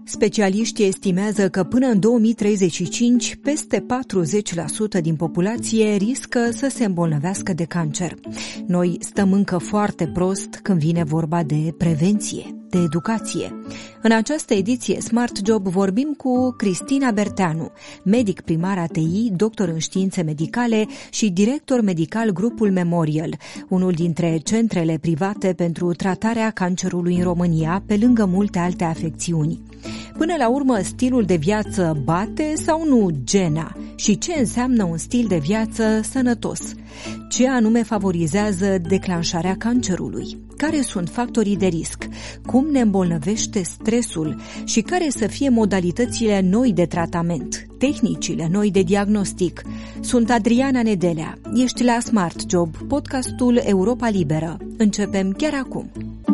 Specialiștii estimează că până în 2035, peste 40% din populație riscă să se îmbolnăvească de cancer. Noi stăm încă foarte prost când vine vorba de prevenție, de educație. În această ediție Smart Job vorbim cu Cristina Berteanu, medic primar ATI, doctor în științe medicale și director medical Grupul Memorial, unul dintre centrele private pentru tratarea cancerului în România, pe lângă multe alte afecțiuni. Până la urmă, stilul de viață bate sau nu gena? Și ce înseamnă un stil de viață sănătos? Ce anume favorizează declanșarea cancerului? Care sunt factorii de risc? Cum ne îmbolnăvește stresul? Și care să fie modalitățile noi de tratament? Tehnicile noi de diagnostic? Sunt Adriana Nedelea. Ești la Smart Job, podcastul Europa Liberă. Începem chiar acum.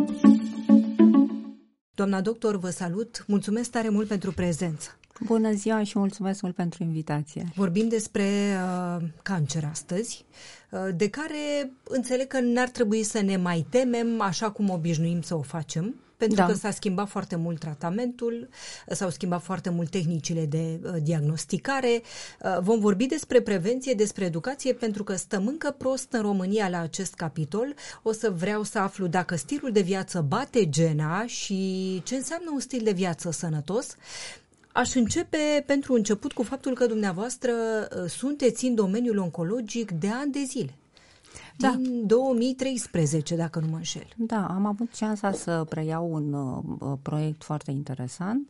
Doamna doctor, vă salut. Mulțumesc tare mult pentru prezență. Bună ziua și mulțumesc mult pentru invitație. Vorbim despre cancer astăzi, de care înțeleg că n-ar trebui să ne mai temem așa cum obișnuim să o facem, pentru că s-a schimbat foarte mult tratamentul, s-au schimbat foarte mult tehnicile de diagnosticare. Vom vorbi despre prevenție, despre educație, pentru că stăm încă prost în România la acest capitol. O să vreau să aflu dacă stilul de viață bate gena și ce înseamnă un stil de viață sănătos. Aș începe pentru început cu faptul că dumneavoastră sunteți în domeniul oncologic de ani de zile. Din 2013, dacă nu mă înșel. Da, am avut șansa să preiau un proiect foarte interesant,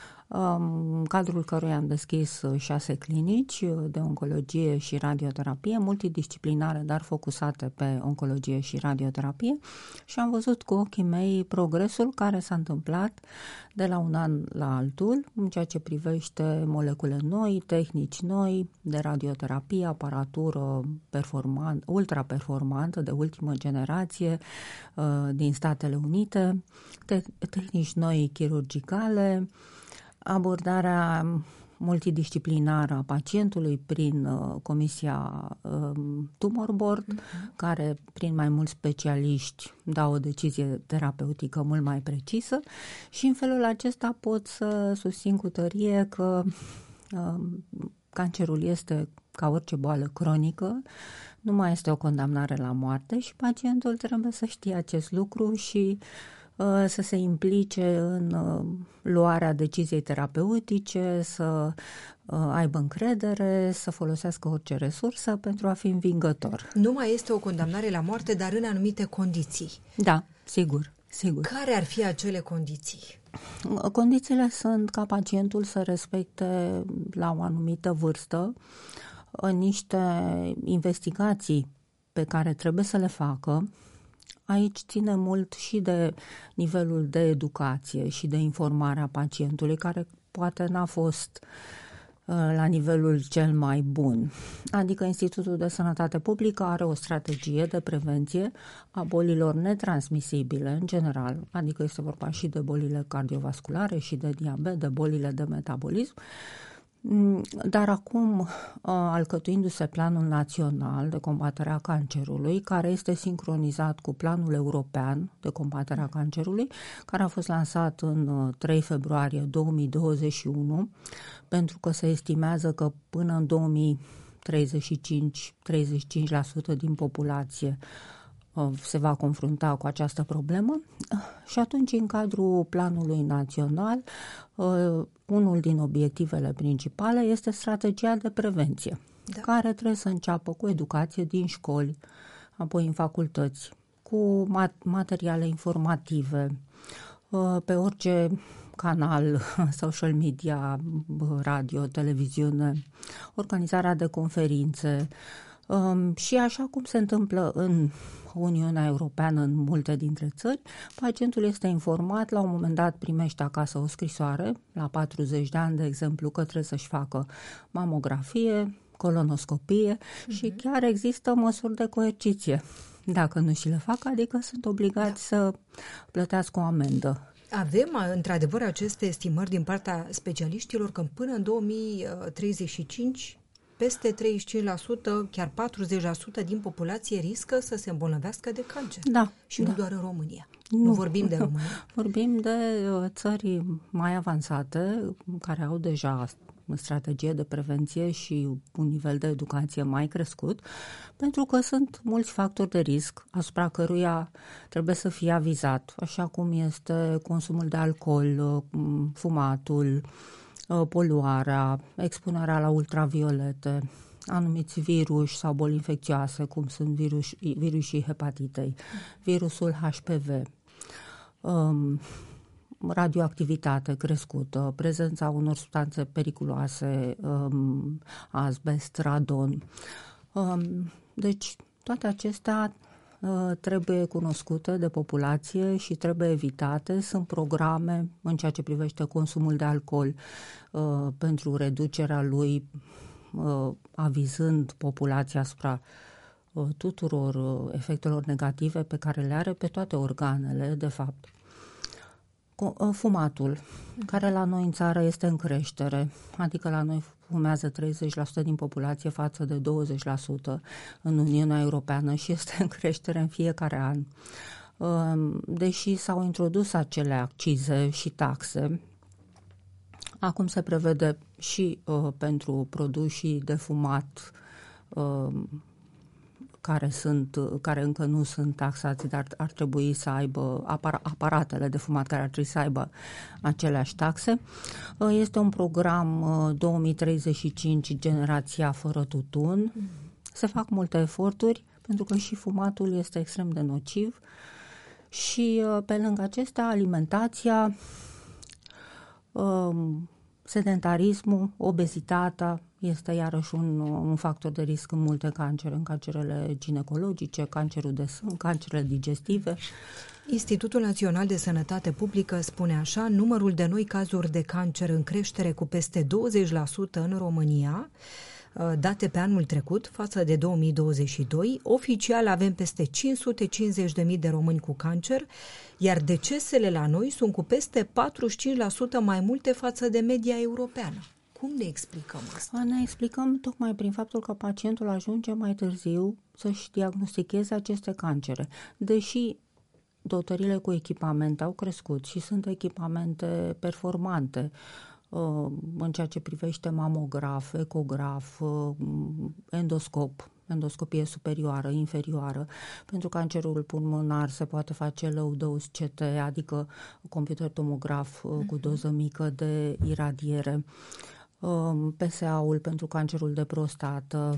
în cadrul căruia am deschis 6 clinici de oncologie și radioterapie, multidisciplinare, dar focusate pe oncologie și radioterapie, și am văzut cu ochii mei progresul care s-a întâmplat de la un an la altul în ceea ce privește molecule noi, tehnici noi de radioterapie, aparatură ultra-performantă de ultimă generație din Statele Unite, tehnici noi chirurgicale, abordarea multidisciplinară a pacientului prin Comisia Tumor Board, care prin mai mulți specialiști dau o decizie terapeutică mult mai precisă, și în felul acesta pot să susțin cu tărie că cancerul este, ca orice boală cronică, nu mai este o condamnare la moarte și pacientul trebuie să știe acest lucru și să se implice în luarea deciziei terapeutice, să aibă încredere, să folosească orice resursă pentru a fi învingător. Nu mai este o condamnare la moarte, dar în anumite condiții. Da, sigur. Care ar fi acele condiții? Condițiile sunt ca pacientul să respecte la o anumită vârstă niște investigații pe care trebuie să le facă. Aici ține mult și de nivelul de educație și de informare a pacientului, care poate n-a fost la nivelul cel mai bun. Adică Institutul de Sănătate Publică are o strategie de prevenție a bolilor netransmisibile în general, adică este vorba și de bolile cardiovasculare și de diabet, de bolile de metabolism. Dar acum, alcătuindu-se Planul Național de Combatere a Cancerului, care este sincronizat cu Planul European de Combatere a Cancerului, care a fost lansat în 3 februarie 2021, pentru că se estimează că până în 2035, 35% din populație se va confrunta cu această problemă, și atunci, în cadrul planului național, unul din obiectivele principale este strategia de prevenție, care trebuie să înceapă cu educație din școli, apoi în facultăți, cu materiale informative, pe orice canal, social media, radio, televiziune, organizarea de conferințe, și așa cum se întâmplă în Uniunea Europeană în multe dintre țări, pacientul este informat, la un moment dat primește acasă o scrisoare, la 40 de ani, de exemplu, că trebuie să-și facă mamografie, colonoscopie și chiar există măsuri de coerciție. Dacă nu și le fac, adică sunt obligați să plătească o amendă. Avem, într-adevăr, aceste estimări din partea specialiștilor că până în 2035 peste 35%, chiar 40% din populație riscă să se îmbolnăvească de cancer. Da. Și nu doar în România. Nu vorbim de România. Vorbim de țări mai avansate, care au deja strategie de prevenție și un nivel de educație mai crescut, pentru că sunt mulți factori de risc asupra căruia trebuie să fie avizat, așa cum este consumul de alcool, fumatul, poluarea, expunerea la ultraviolete, anumiți virus sau boli infecțioase, cum sunt virusii hepatitei, virusul HPV, radioactivitate crescută, prezența unor substanțe periculoase, azbest, radon. Deci toate acestea trebuie cunoscute de populație și trebuie evitate. Sunt programe în ceea ce privește consumul de alcool pentru reducerea lui, avizând populația asupra tuturor efectelor negative pe care le are pe toate organele, de fapt. Fumatul, care la noi în țară este în creștere, adică la noi fumează 30% din populație față de 20% în Uniunea Europeană și este în creștere în fiecare an. Deși s-au introdus acele accize și taxe, acum se prevede și pentru produsii de fumat care încă nu sunt taxați, dar ar trebui să aibă aparatele de fumat care ar trebui să aibă aceleași taxe. Este un program 2035 Generația fără tutun. Se fac multe eforturi pentru că și fumatul este extrem de nociv și pe lângă acestea alimentația, sedentarismul, obezitatea este iarăși un factor de risc în multe cancere, în cancerele ginecologice, cancerul de sân, cancerele digestive. Institutul Național de Sănătate Publică spune așa: numărul de noi cazuri de cancer în creștere cu peste 20% în România, date pe anul trecut față de 2022. Oficial avem peste 550.000 de români cu cancer, iar decesele la noi sunt cu peste 45% mai multe față de media europeană. Cum ne explicăm asta? Ne explicăm tocmai prin faptul că pacientul ajunge mai târziu să-și diagnosticheze aceste cancere. Deși dotările cu echipament au crescut și sunt echipamente performante în ceea ce privește mamograf, ecograf, endoscopie superioară, inferioară. Pentru cancerul pulmonar se poate face low-dose CT, adică computer tomograf cu doză mică de iradiere, PSA-ul pentru cancerul de prostată.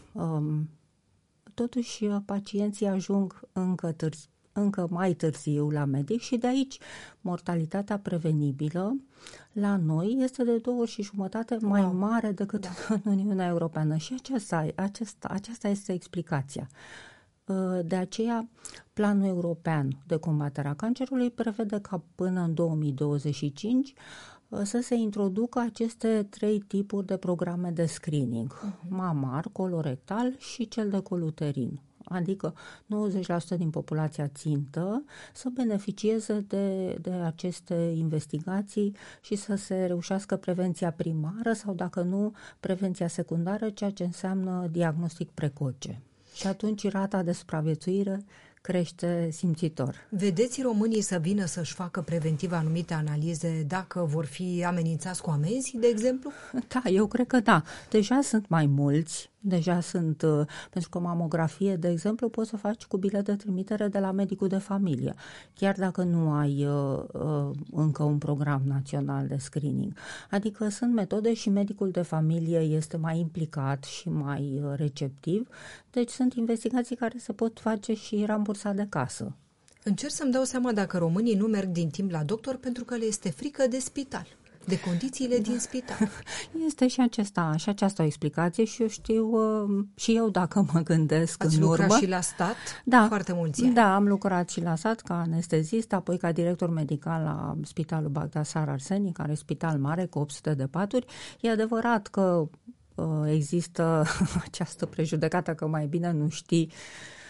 Totuși, pacienții ajung încă mai târziu la medic și de aici mortalitatea prevenibilă la noi este de 2,5 ori mai mare decât în Uniunea Europeană și aceasta este explicația. De aceea, Planul European de Combatere a Cancerului prevede ca până în 2025 să se introducă aceste 3 tipuri de programe de screening, mamar, colorectal și cel de coluterin. Adică 90% din populația țintă să beneficieze de aceste investigații și să se reușească prevenția primară sau, dacă nu, prevenția secundară, ceea ce înseamnă diagnostic precoce. Și atunci rata de supraviețuire crește simțitor. Vedeți românii să vină să-și facă preventiv anumite analize dacă vor fi amenințați cu amenzi, de exemplu? Da, eu cred că da. Deja sunt mai mulți. Pentru că mamografie, de exemplu, poți să faci cu bilet de trimitere de la medicul de familie, chiar dacă nu ai încă un program național de screening. Adică sunt metode și medicul de familie este mai implicat și mai receptiv, deci sunt investigații care se pot face și rambursat de casă. Încerc să-mi dau seama dacă românii nu merg din timp la doctor pentru că le este frică de spital, de condițiile din spital. Este și aceasta o explicație și eu știu, și eu dacă mă gândesc Ați în urmă... Ați lucrat și la stat foarte mulți ani. Da, am lucrat și la stat ca anestezist, apoi ca director medical la Spitalul Bagdasar Arseni, care e spital mare cu 800 de paturi. E adevărat că există această prejudecată că mai bine nu știi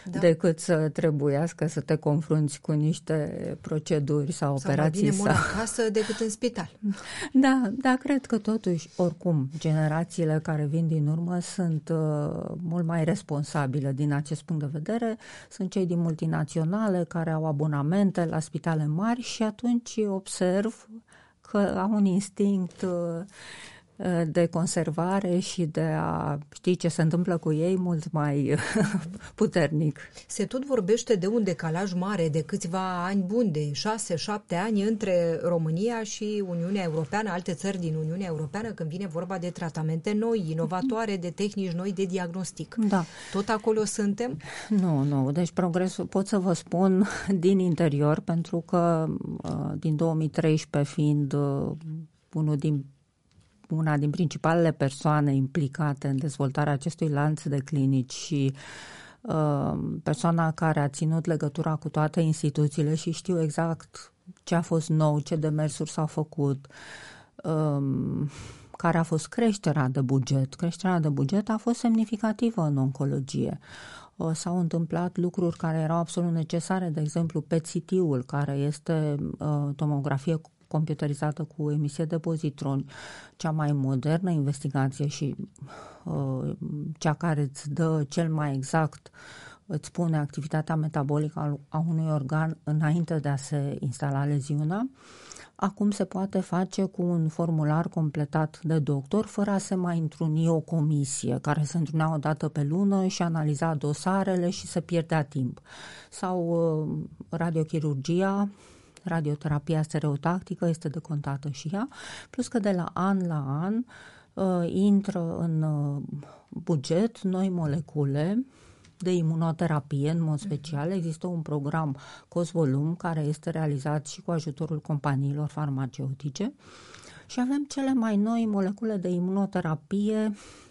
decât să trebuiască să te confrunți cu niște proceduri sau operații. Sau mai bine mor acasă decât în spital. Da, cred că totuși, oricum, generațiile care vin din urmă sunt mult mai responsabile din acest punct de vedere. Sunt cei din multinaționale care au abonamente la spitale mari și atunci observ că au un instinct de conservare și de a ști ce se întâmplă cu ei mult mai puternic. Se tot vorbește de un decalaj mare de câțiva ani buni, de 6-7 ani între România și Uniunea Europeană, alte țări din Uniunea Europeană, când vine vorba de tratamente noi, inovatoare, de tehnici noi de diagnostic. Da. Tot acolo suntem? Nu. Deci progresul pot să vă spun din interior, pentru că din 2013 fiind una din principalele persoane implicate în dezvoltarea acestui lanț de clinici și persoana care a ținut legătura cu toate instituțiile și știu exact ce a fost nou, ce demersuri s-au făcut, care a fost creșterea de buget. Creșterea de buget a fost semnificativă în oncologie. S-au întâmplat lucruri care erau absolut necesare, de exemplu PET-CT-ul, care este tomografie computerizată cu emisie de pozitroni, cea mai modernă investigație și cea care îți dă cel mai exact, îți spune activitatea metabolică a unui organ înainte de a se instala leziunea. Acum se poate face cu un formular completat de doctor, fără a se mai întruni o comisie care se întrunea o dată pe lună și analiza dosarele și se pierdea timp. Sau radiochirurgia, radioterapia stereotactică este decontată și ea, plus că de la an la an intră în buget noi molecule de imunoterapie, în mod special. Există un program cost-volum care este realizat și cu ajutorul companiilor farmaceutice și avem cele mai noi molecule de imunoterapie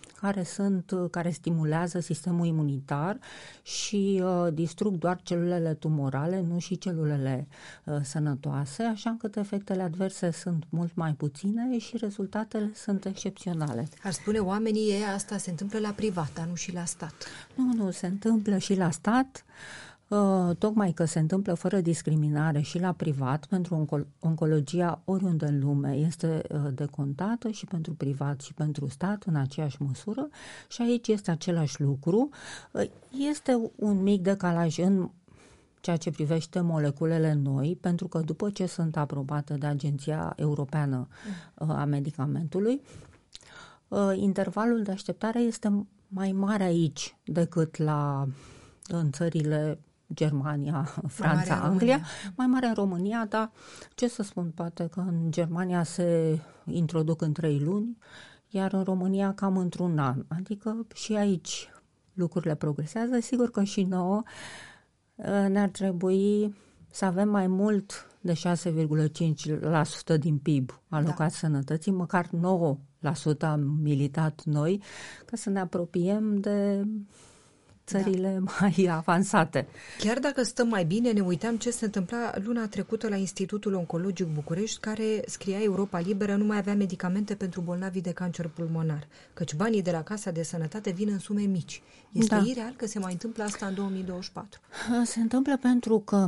care stimulează sistemul imunitar și distrug doar celulele tumorale, nu și celulele sănătoase, așa încât efectele adverse sunt mult mai puține și rezultatele sunt excepționale. Ar spune oamenii, asta se întâmplă la privat, dar nu și la stat. Nu, se întâmplă și la stat. Tocmai că se întâmplă fără discriminare și la privat, pentru oncologia oriunde în lume este decontată și pentru privat și pentru stat în aceeași măsură și aici este același lucru. Este un mic decalaj în ceea ce privește moleculele noi, pentru că după ce sunt aprobate de Agenția Europeană a Medicamentului, intervalul de așteptare este mai mare aici decât în țările Germania, Franța, Anglia, mai mare în România, dar ce să spun, poate că în Germania se introduc în 3 luni, iar în România cam într-un an. Adică și aici lucrurile progresează. Sigur că și nouă ne-ar trebui să avem mai mult de 6,5% din PIB alocat sănătății, măcar 9% am militat noi, ca să ne apropiem de țările mai avansate. Chiar dacă stăm mai bine, ne uitam ce se întâmpla luna trecută la Institutul Oncologic București, care scria Europa Liberă, nu mai avea medicamente pentru bolnavii de cancer pulmonar, căci banii de la Casa de Sănătate vin în sume mici. Este ireal că se mai întâmplă asta în 2024? Se întâmplă pentru că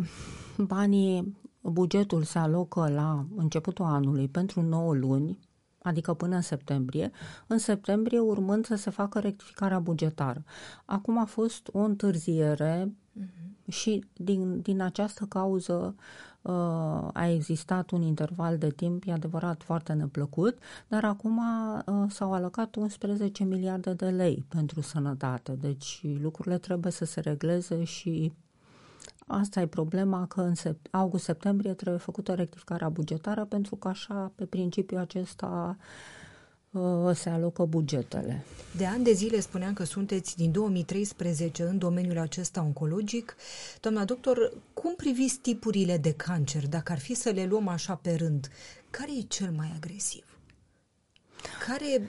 bugetul se alocă la începutul anului pentru 9 luni, adică până în septembrie urmând să se facă rectificarea bugetară. Acum a fost o întârziere și din această cauză a existat un interval de timp, e adevărat, foarte neplăcut, dar acum s-au alocat 11 miliarde de lei pentru sănătate, deci lucrurile trebuie să se regleze și asta e problema, că în august-septembrie trebuie făcută rectificarea bugetară, pentru că așa, pe principiul acesta, se alocă bugetele. De ani de zile spuneam că sunteți din 2013 în domeniul acesta oncologic. Doamna doctor, cum priviți tipurile de cancer, dacă ar fi să le luăm așa pe rând? Care e cel mai agresiv? Care,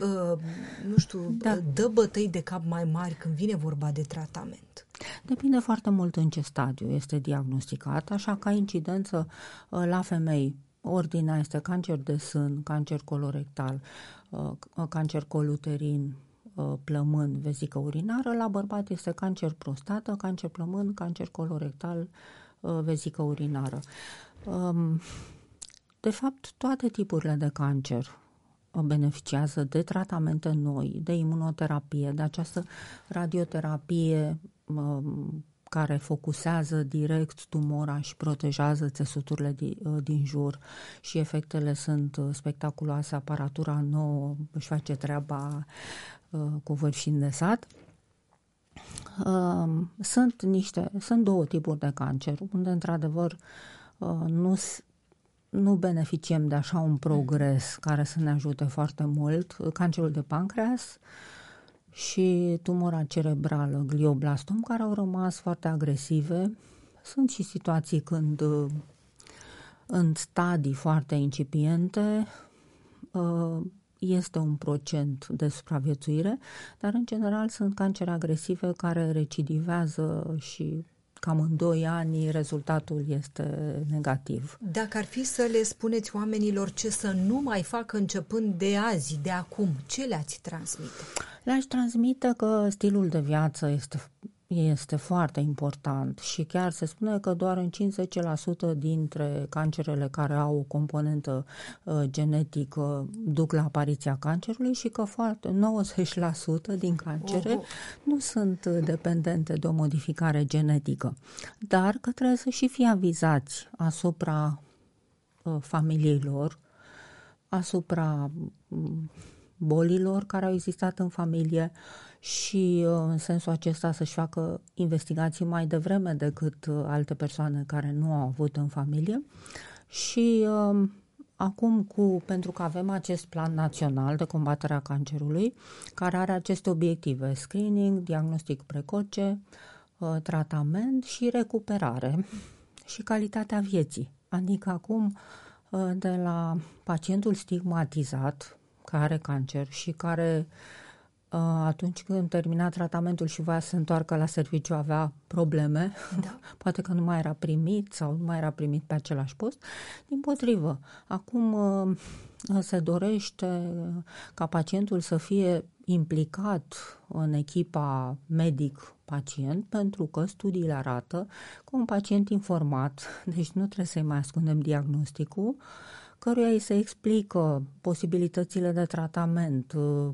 dă bătăi de cap mai mari când vine vorba de tratament? Depinde foarte mult în ce stadiu este diagnosticat, așa ca incidență la femei. Ordinea este cancer de sân, cancer colorectal, cancer coluterin, plămân, vezică urinară, la bărbat este cancer prostată, cancer plămân, cancer colorectal, vezică urinară. De fapt, toate tipurile de cancer beneficiază de tratamente noi, de imunoterapie, de această radioterapie care focusează direct tumora și protejează țesuturile din jur și efectele sunt spectaculoase, aparatura nouă își face treaba cu vârf și îndesat. Sunt două tipuri de cancer, unde într-adevăr nu beneficiem de așa un progres care să ne ajute foarte mult. Cancerul de pancreas și tumora cerebrală, glioblastom, care au rămas foarte agresive. Sunt și situații când în stadii foarte incipiente este un procent de supraviețuire, dar în general sunt cancere agresive care recidivează și cam în 2 ani rezultatul este negativ. Dacă ar fi să le spuneți oamenilor ce să nu mai facă începând de azi, de acum, ce le-ați transmite? Le-aș transmite că stilul de viață este foarte important și chiar se spune că doar în 50% dintre cancerele care au o componentă genetică duc la apariția cancerului și că 90% din cancere nu sunt dependente de o modificare genetică, dar că trebuie să și fie avizați asupra familiei lor, asupra bolilor care au existat în familie și în sensul acesta să-și facă investigații mai devreme decât alte persoane care nu au avut în familie. Și acum, pentru că avem acest plan național de combatere a cancerului, care are aceste obiective: screening, diagnostic precoce, tratament și recuperare și calitatea vieții. Adică acum, de la pacientul stigmatizat care are cancer și care atunci când termina tratamentul și voia să se întoarcă la serviciu avea probleme, poate că nu mai era primit sau nu mai era primit pe același post. Dimpotrivă, acum se dorește ca pacientul să fie implicat în echipa medic-pacient, pentru că studiile arată că un pacient informat, deci nu trebuie să-i mai ascundem diagnosticul, căruia îi se explică posibilitățile de tratament,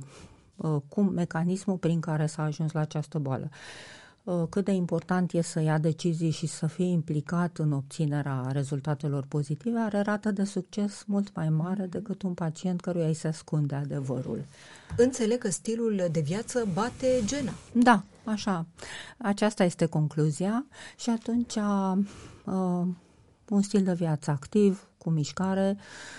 mecanismul prin care s-a ajuns la această boală, cât de important e să ia decizii și să fie implicat în obținerea rezultatelor pozitive, are rată de succes mult mai mare decât un pacient căruia îi se ascunde adevărul. Înțeleg că stilul de viață bate gena. Da, așa. Aceasta este concluzia și atunci un stil de viață activ, cu mișcare,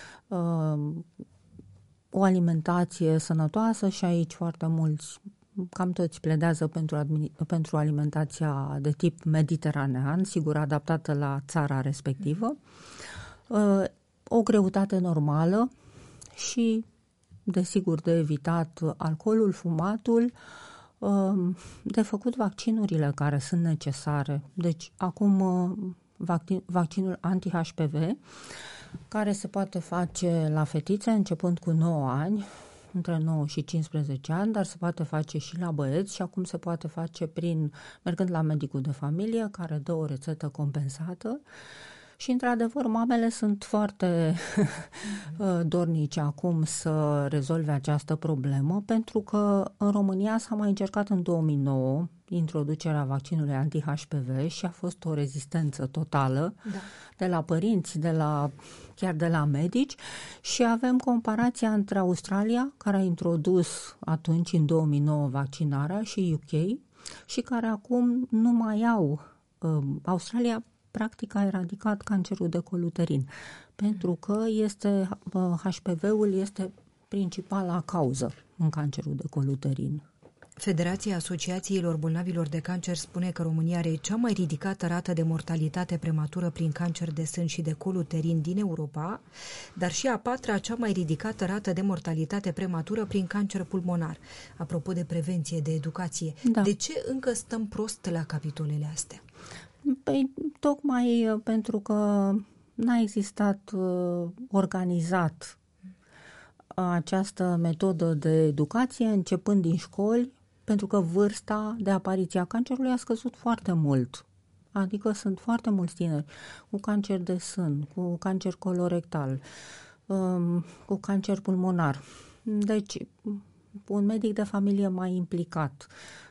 o alimentație sănătoasă și aici foarte mulți, cam toți pledează pentru alimentația de tip mediteranean, sigur adaptată la țara respectivă, o greutate normală și, desigur, de evitat alcoolul, fumatul, de făcut vaccinurile care sunt necesare. Deci, acum vaccinul anti-HPV, care se poate face la fetițe începând cu 9 ani, între 9 și 15 ani, dar se poate face și la băieți și acum se poate face mergând la medicul de familie, care dă o rețetă compensată. Și, într-adevăr, mamele sunt foarte dornice acum să rezolve această problemă, pentru că în România s-a mai încercat în 2009 introducerea vaccinului anti-HPV și a fost o rezistență totală de la părinți, chiar de la medici, și avem comparația între Australia, care a introdus atunci în 2009 vaccinarea, și UK, și care acum nu mai au. Australia practic a eradicat cancerul de col uterin, pentru că HPV-ul este principala cauză în cancerul de col uterin. Federația Asociațiilor Bolnavilor de Cancer spune că România are cea mai ridicată rată de mortalitate prematură prin cancer de sân și de col uterin din Europa, dar și a 4-a cea mai ridicată rată de mortalitate prematură prin cancer pulmonar. Apropo de prevenție, de educație, de ce încă stăm prost la capitolele astea? Păi, tocmai pentru că n-a existat organizat această metodă de educație începând din școli, pentru că vârsta de apariție a cancerului a scăzut foarte mult. Adică sunt foarte mulți tineri cu cancer de sân, cu cancer colorectal, cu cancer pulmonar. Deci, un medic de familie mai implicat,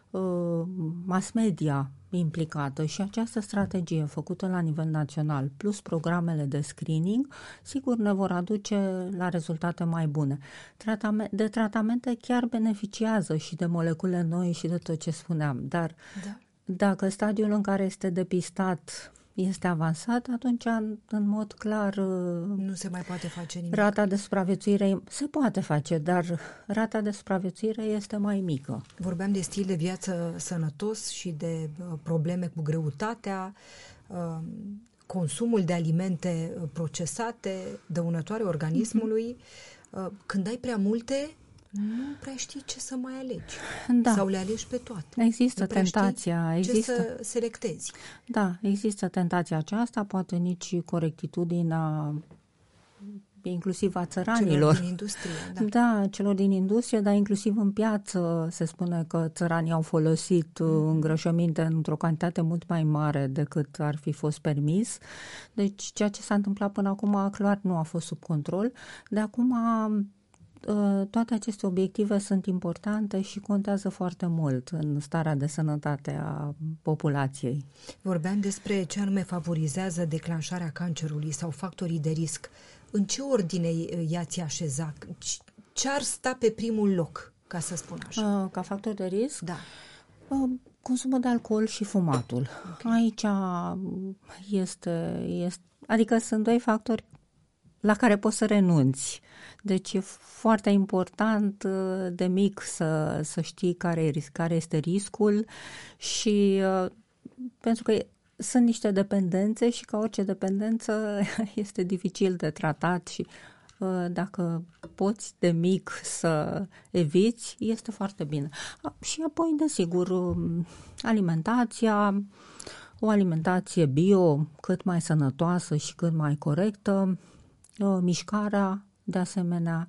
mass media implicată și această strategie făcută la nivel național, plus programele de screening, sigur ne vor aduce la rezultate mai bune. De tratamente chiar beneficiază și de molecule noi și de tot ce spuneam, dar dacă stadiul în care este depistat este avansat, atunci în mod clar nu se mai poate face nimic. Rata de supraviețuire se poate face, dar rata de supraviețuire este mai mică. Vorbeam de stil de viață sănătos și de probleme cu greutatea, consumul de alimente procesate, dăunătoare organismului. Când ai prea multe, nu prea știi ce să mai alegi. Da. Sau le alegi pe toate. Există tentația. Ce să selectezi. Da, există tentația aceasta, poate nici corectitudinea inclusiv a țăranilor. Celor din industrie, da. Da, celor din industrie, dar inclusiv în piață se spune că țăranii au folosit îngrășăminte într-o cantitate mult mai mare decât ar fi fost permis. Deci ceea ce s-a întâmplat până acum clar nu a fost sub control. De acum toate aceste obiective sunt importante și contează foarte mult în starea de sănătate a populației. Vorbeam despre ce anume favorizează declanșarea cancerului sau factorii de risc. În ce ordine i-ați așeza? Ce ar sta pe primul loc, ca să spun așa? Ca factor de risc? Da. Consumul de alcool și fumatul. Okay. Aici este, adică sunt doi factori la care poți să renunți. Deci e foarte important de mic să știi care este riscul și pentru că sunt niște dependențe și ca orice dependență este dificil de tratat și dacă poți de mic să eviți, este foarte bine. Și apoi, desigur, alimentația, o alimentație bio cât mai sănătoasă și cât mai corectă, mișcarea, de asemenea,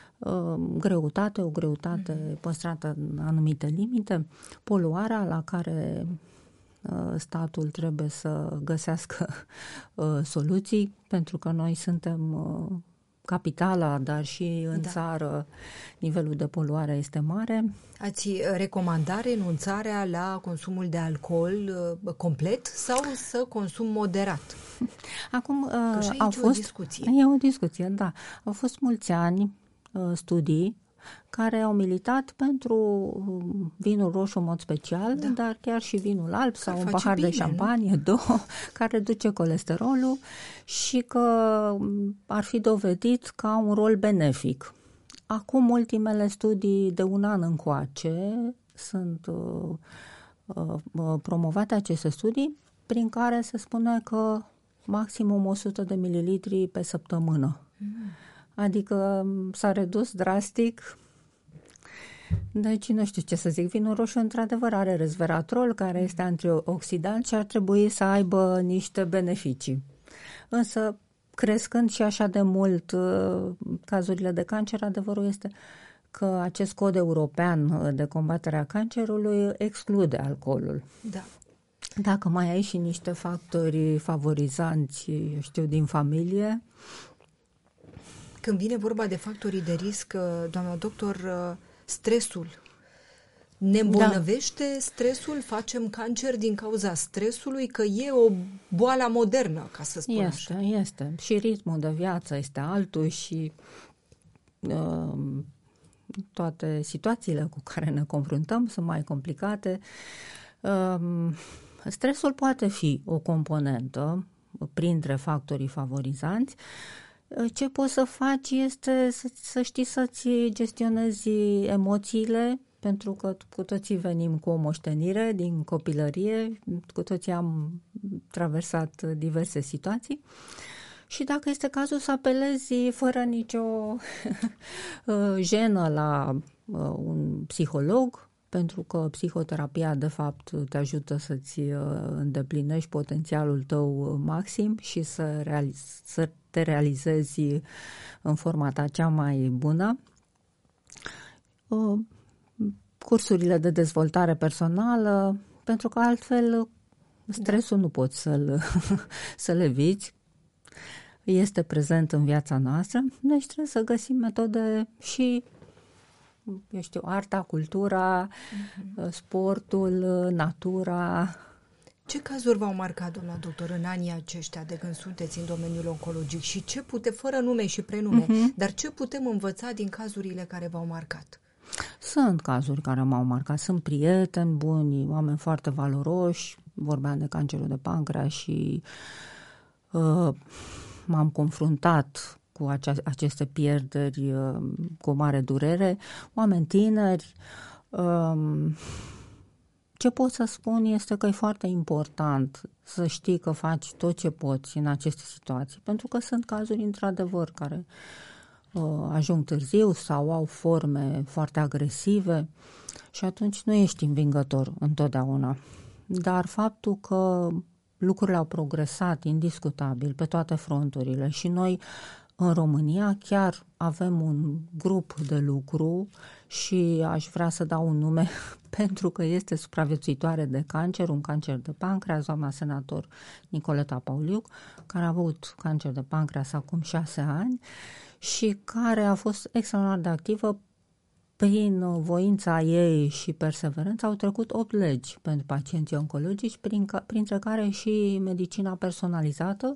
o greutate păstrată în anumite limite, poluarea la care statul trebuie să găsească soluții, pentru că noi suntem capitala, dar și în țară nivelul de poluare este mare. Ați recomanda renunțarea la consumul de alcool complet sau să consum moderat? Acum au fost o discuție. E o discuție, da. Au fost mulți ani studii care au militat pentru vinul roșu în mod special, dar chiar și vinul alb sau un pahar de șampanie, două, care reduce colesterolul și că ar fi dovedit ca un rol benefic. Acum, ultimele studii de un an încoace sunt promovate aceste studii prin care se spune că maximum 100 de mililitri pe săptămână. Adică s-a redus drastic. Deci nu știu ce să zic. Vinul roșu într-adevăr are resveratrol, care este antioxidant și ar trebui să aibă niște beneficii. Însă, crescând și așa de mult cazurile de cancer, adevărul este că acest cod european de combatere a cancerului exclude alcoolul. Da. Dacă mai ai și niște factori favorizanți, eu știu, din familie. Când vine vorba de factorii de risc, doamna doctor, stresul ne îmbolnăvește stresul? Facem cancer din cauza stresului? Că e o boală modernă, ca să spun așa. Este. Și ritmul de viață este altul și toate situațiile cu care ne confruntăm sunt mai complicate. Stresul poate fi o componentă printre factorii favorizanți. Ce poți să faci este să știi să-ți gestionezi emoțiile, pentru că cu toții venim cu o moștenire din copilărie, cu toții am traversat diverse situații și dacă este cazul să apelezi fără nicio jenă la un psiholog pentru că psihoterapia, de fapt, te ajută să-ți îndeplinești potențialul tău maxim și să te realizezi în forma ta cea mai bună. Cursurile de dezvoltare personală, pentru că altfel stresul nu poți să-l eviți. Este prezent în viața noastră, deci trebuie să găsim metode și, eu știu, arta, cultura, sportul, natura. Ce cazuri v-au marcat, doamna doctor, în anii aceștia de când sunteți în domeniul oncologic și ce fără nume și prenume, dar ce putem învăța din cazurile care v-au marcat? Sunt cazuri care m-au marcat, sunt prieteni buni, oameni foarte valoroși, vorbeam de cancerul de pancreas și m-am confruntat cu aceste pierderi cu mare durere, oameni tineri. Ce pot să spun este că e foarte important să știi că faci tot ce poți în aceste situații, pentru că sunt cazuri într-adevăr care ajung târziu sau au forme foarte agresive și atunci nu ești învingător întotdeauna. Dar faptul că lucrurile au progresat indiscutabil pe toate fronturile și noi în România chiar avem un grup de lucru și aș vrea să dau un nume pentru că este supraviețuitoare de cancer, un cancer de pancreas, doamna senator Nicoleta Pauliuc, care a avut cancer de pancreas acum 6 ani și care a fost extraordinar de activă. Prin voința ei și perseverență au trecut 8 legi pentru pacienții oncologici, printre care și medicina personalizată,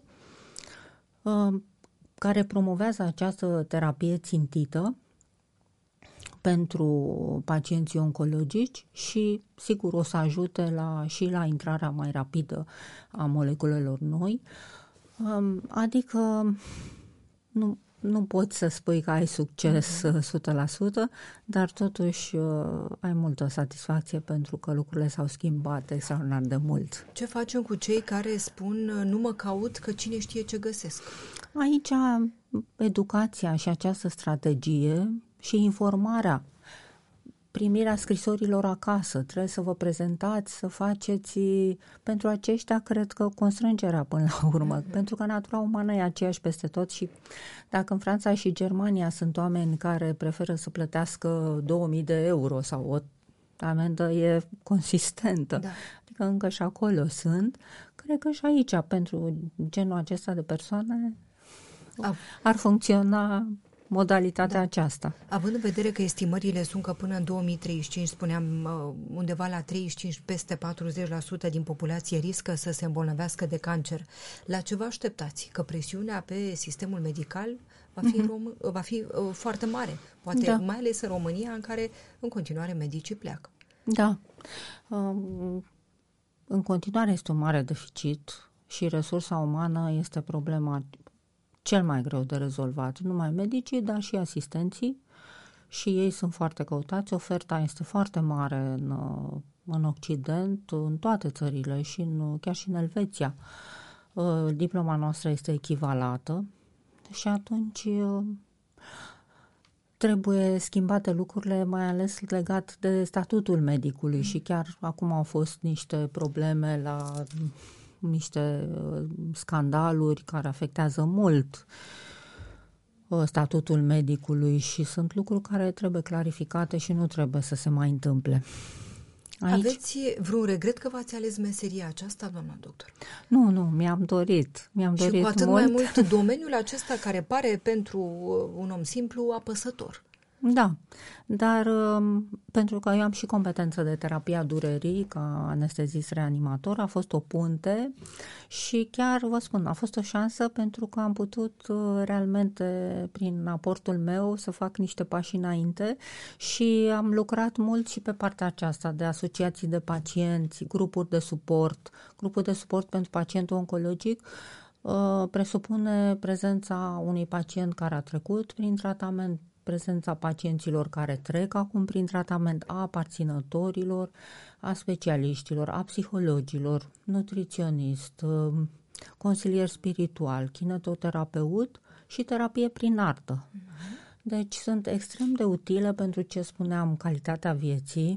care promovează această terapie țintită pentru pacienții oncologici și, sigur, o să ajute și la intrarea mai rapidă a moleculelor noi. Adică nu poți să spui că ai succes 100%, dar totuși ai multă satisfacție pentru că lucrurile s-au schimbat extraordinar de mult. Ce facem cu cei care spun nu mă caut că cine știe ce găsesc? Aici educația și această strategie și informarea, primirea scrisorilor acasă, trebuie să vă prezentați, să faceți, pentru aceștia cred că constrângerea până la urmă, pentru că natura umană e aceeași peste tot și dacă în Franța și Germania sunt oameni care preferă să plătească 2000 de euro sau o amendă e consistentă, adică încă și acolo sunt, cred că și aici pentru genul acesta de persoane ar funcționa modalitatea aceasta. Având în vedere că estimările sunt că până în 2035, spuneam, undeva la 35, peste 40% din populație riscă să se îmbolnăvească de cancer, la ce vă așteptați? Că presiunea pe sistemul medical va fi foarte mare, poate mai ales în România, în care în continuare medicii pleacă. Da. În continuare este un mare deficit și resursa umană este problema cel mai greu de rezolvat. Nu numai medicii, dar și asistenții și ei sunt foarte căutați. Oferta este foarte mare în Occident, în toate țările și chiar și în Elveția. Diploma noastră este echivalată și atunci trebuie schimbate lucrurile, mai ales legat de statutul medicului și chiar acum au fost niște probleme la niște scandaluri care afectează mult statutul medicului și sunt lucruri care trebuie clarificate și nu trebuie să se mai întâmple. Aici... Aveți vreun regret că v-ați ales meseria aceasta, doamna doctor? Nu, mi-am dorit și cu atât mai mult domeniul acesta care pare pentru un om simplu apăsător. Da, dar pentru că eu am și competență de terapia durerii ca anestezist reanimator, a fost o punte și chiar vă spun, a fost o șansă pentru că am putut realmente prin aportul meu să fac niște pași înainte și am lucrat mult și pe partea aceasta de asociații de pacienți, grupuri de suport. Grupul de suport pentru pacientul oncologic presupune prezența unui pacient care a trecut prin tratament, prezența pacienților care trec acum prin tratament, a aparținătorilor, a specialiștilor, a psihologilor, nutriționist, consilier spiritual, kinetoterapeut și terapie prin artă. Deci sunt extrem de utile pentru ce spuneam, calitatea vieții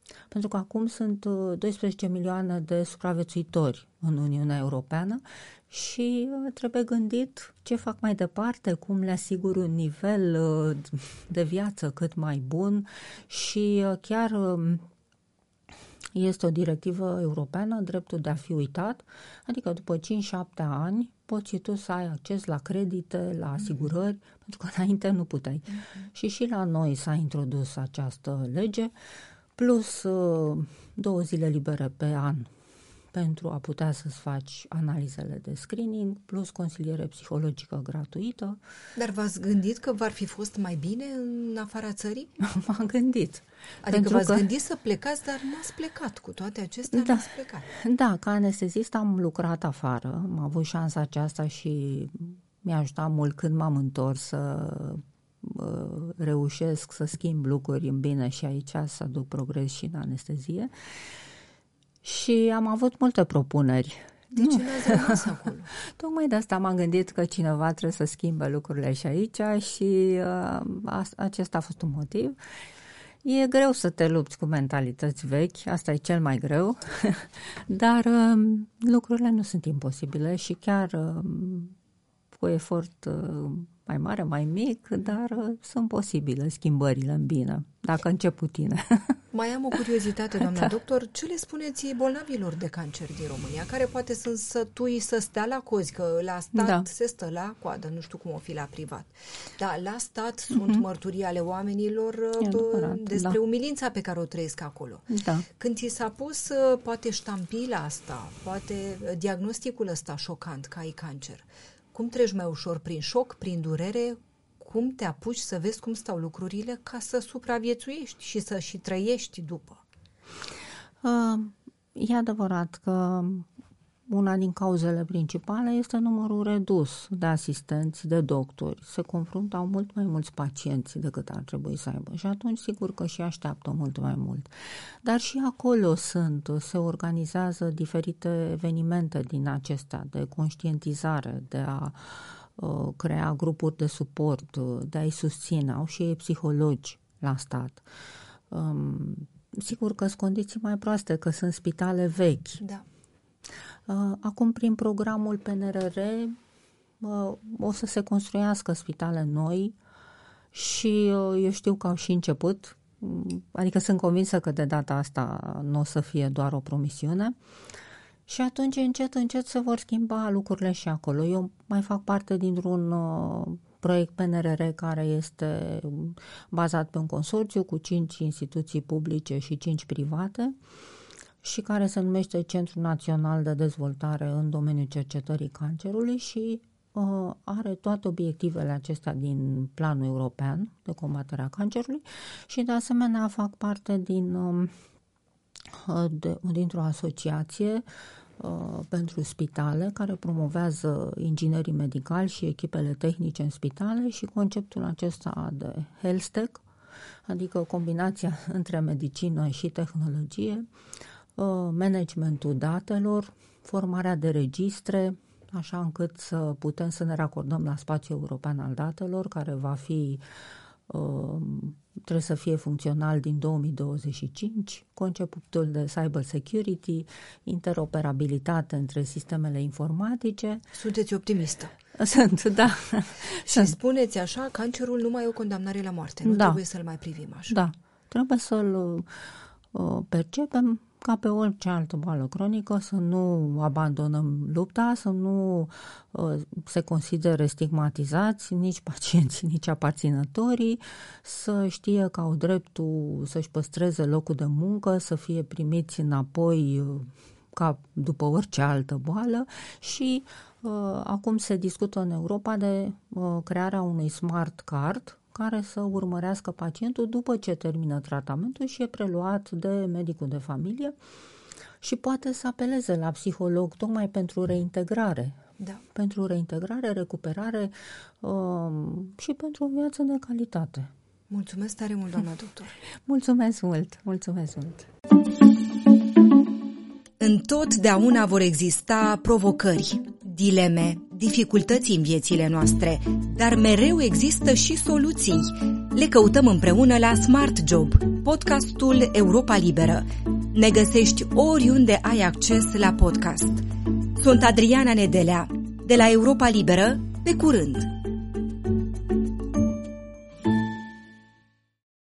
Pentru că acum sunt 12 milioane de supraviețuitori în Uniunea Europeană și trebuie gândit ce fac mai departe, cum le asigur un nivel de viață cât mai bun și chiar este o directivă europeană, dreptul de a fi uitat, adică după 5-7 ani poți și tu să ai acces la credite, la asigurări, pentru că înainte nu puteai. Și la noi s-a introdus această lege, plus 2 zile libere pe an pentru a putea să-ți faci analizele de screening, plus consiliere psihologică gratuită. Dar v-ați gândit că v-ar fi fost mai bine în afara țării? M-am gândit. Adică v-ați gândit să plecați, dar n-ați plecat. Cu toate acestea n-ați plecat. Da, ca anestezist am lucrat afară, am avut șansa aceasta și mi-a ajutat mult când m-am întors să reușesc să schimb lucruri în bine și aici să aduc progres și în anestezie. Și am avut multe propuneri. De ce n-ați rămas acolo? Tocmai de asta m-am gândit că cineva trebuie să schimbe lucrurile și aici și acesta a fost un motiv. E greu să te lupți cu mentalități vechi, asta e cel mai greu, dar lucrurile nu sunt imposibile și chiar cu efort mai mare, mai mic, dar sunt posibile schimbările în bine, dacă încep cu tine. Mai am o curiozitate, doamna doctor. Ce le spuneți bolnavilor de cancer din România, care poate sunt sătui să stea la cozi, că la stat se stă la coadă, nu știu cum o fi la privat. Dar la stat sunt mărturii ale oamenilor despre umilința pe care o trăiesc acolo. Da. Când ți s-a pus poate ștampila asta, poate diagnosticul ăsta șocant că ai cancer, cum treci mai ușor prin șoc, prin durere? Cum te apuci să vezi cum stau lucrurile ca să supraviețuiești și să și trăiești după? E adevărat că una din cauzele principale este numărul redus de asistenți, de doctori. Se confruntau mult mai mulți pacienți decât ar trebui să aibă și atunci sigur că și așteaptă mult mai mult. Dar și acolo se organizează diferite evenimente din acestea de conștientizare, de a crea grupuri de suport, de a-i susține. Au și ei psihologi la stat. Sigur că sunt condiții mai proaste, că sunt spitale vechi. Da. Acum, prin programul PNRR, o să se construiască spitale noi și eu știu că au și început, adică sunt convinsă că de data asta nu o să fie doar o promisiune. Și atunci, încet se vor schimba lucrurile și acolo. Eu mai fac parte dintr-un proiect PNRR care este bazat pe un consorțiu cu 5 instituții publice și 5 private și care se numește Centrul Național de Dezvoltare în domeniul cercetării cancerului și are toate obiectivele acestea din planul european de combatere a cancerului și de asemenea fac parte dintr-o asociație pentru spitale care promovează inginerii medicali și echipele tehnice în spitale și conceptul acesta de health tech, adică combinația între medicină și tehnologie, managementul datelor, formarea de registre, așa încât să putem să ne racordăm la spațiul european al datelor, care va fi trebuie să fie funcțional din 2025, conceptul de cyber security, interoperabilitate între sistemele informatice. Sunteți optimistă. Sunt, da. Și spuneți așa, cancerul nu mai e o condamnare la moarte, nu trebuie să-l mai privim așa. Da, trebuie să-l percepem ca pe orice altă boală cronică, să nu abandonăm lupta, să nu se considere stigmatizați nici pacienții, nici aparținătorii, să știe că au dreptul să-și păstreze locul de muncă, să fie primiți înapoi ca după orice altă boală și acum se discută în Europa de crearea unui smart card care să urmărească pacientul după ce termină tratamentul și e preluat de medicul de familie și poate să apeleze la psiholog tocmai pentru reintegrare. Da. Pentru reintegrare, recuperare și pentru o viață de calitate. Mulțumesc tare mult, doamna doctor. Mulțumesc mult, mulțumesc mult. Întotdeauna vor exista provocări, dileme, dificultăți în viețile noastre, dar mereu există și soluții. Le căutăm împreună la Smart Job, podcastul Europa Liberă. Ne găsești oriunde ai acces la podcast. Sunt Adriana Nedelea, de la Europa Liberă, pe curând!